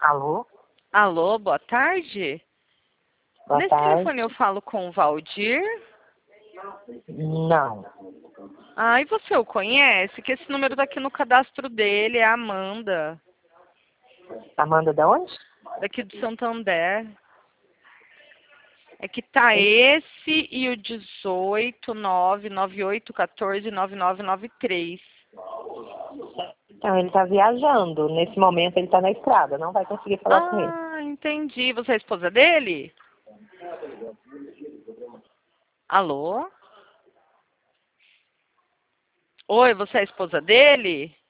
Alô? Alô, boa tarde. Boa Nesse tarde. telefone eu falo com o Valdir. Não. Ah, e você o conhece? Que esse número daqui no cadastro dele é a Amanda, Amanda de onde? daqui do Santander. É que tá esse e o 18998149993. Então, ele está viajando. Nesse momento, ele está na estrada. Não vai conseguir falar com ele. Ah, entendi. Você é a esposa dele? Alô? Oi, você é a esposa dele?